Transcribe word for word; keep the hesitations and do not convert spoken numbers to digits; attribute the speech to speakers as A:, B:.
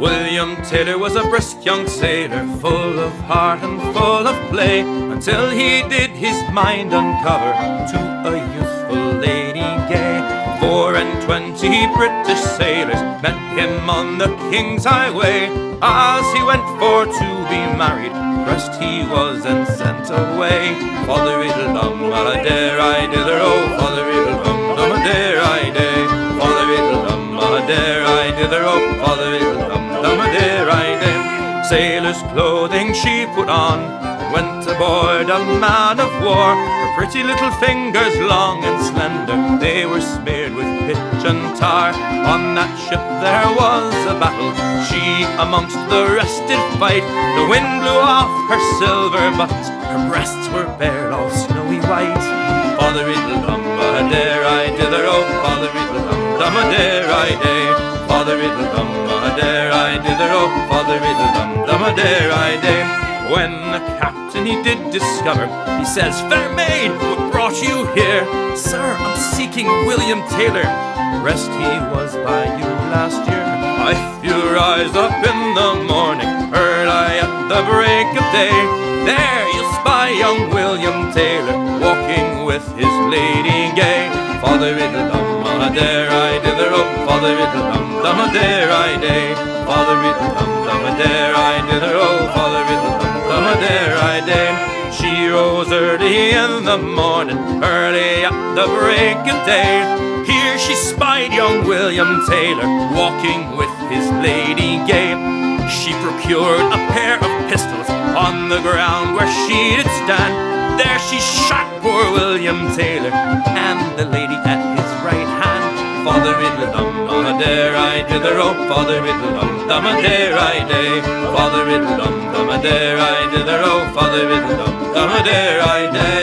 A: William Taylor was a brisk young sailor, full of heart and full of play, until he did his mind uncover to a youthful lady gay. Four and twenty British sailors met him on the King's Highway. As he went for to be married, pressed he was and sent away. Father-riddle-dum, a-dare-I-dither-oh, Father-riddle-dum, dum-a-dare-I-day. Father-riddle-dum, a-dare-I-dither-oh, Father-riddle-dum, dum-a-dare-I-day. Sailor's clothing she put on and went aboard a man of war. Her pretty little fingers, long and slender, they were smeared with pitch and tar. On that ship there was a battle, she amongst the rest did fight. The wind blew off her silver buttons, her breasts were bare, all snowy white. Father-riddle-dum, a-dare-I-dither-oh, Father-riddle-dum, dum-a-dare-I-day. Father-riddle-dum, a-dare-I-dither-oh, Father-riddle-dum, dum-a-dare-I-day. When the captain he did discover, he says, "Fair maid, what brought you here?" "Sir, I'm seeking William Taylor. Rest he was by you last year." "If you rise up in the morning, early at the break of day, there you'll spy young William Taylor, walking with his lady gay." Father-riddle-dum, a-dare-I-dither-oh, Father-riddle-dum, dum-a-dare-I-day. Father-riddle-dum, dum-a-dare-I-dither-oh, Father-riddle-dum, dum-a-dare-I-day. She rose early in the morning, early at the break of day. Here she spied young William Taylor, walking with his lady gay. She procured a pair of pistols on the ground where she did stand. There she shot poor William Taylor and the lady at his right hand. Father-riddle-dum, a-dare-I-dither-oh, Father-riddle-dum, dum-a-dare-I-day. Father-riddle-dum, dum-a-dare-I-dither-oh, Father-riddle-dum, dum-a-dare-I-day.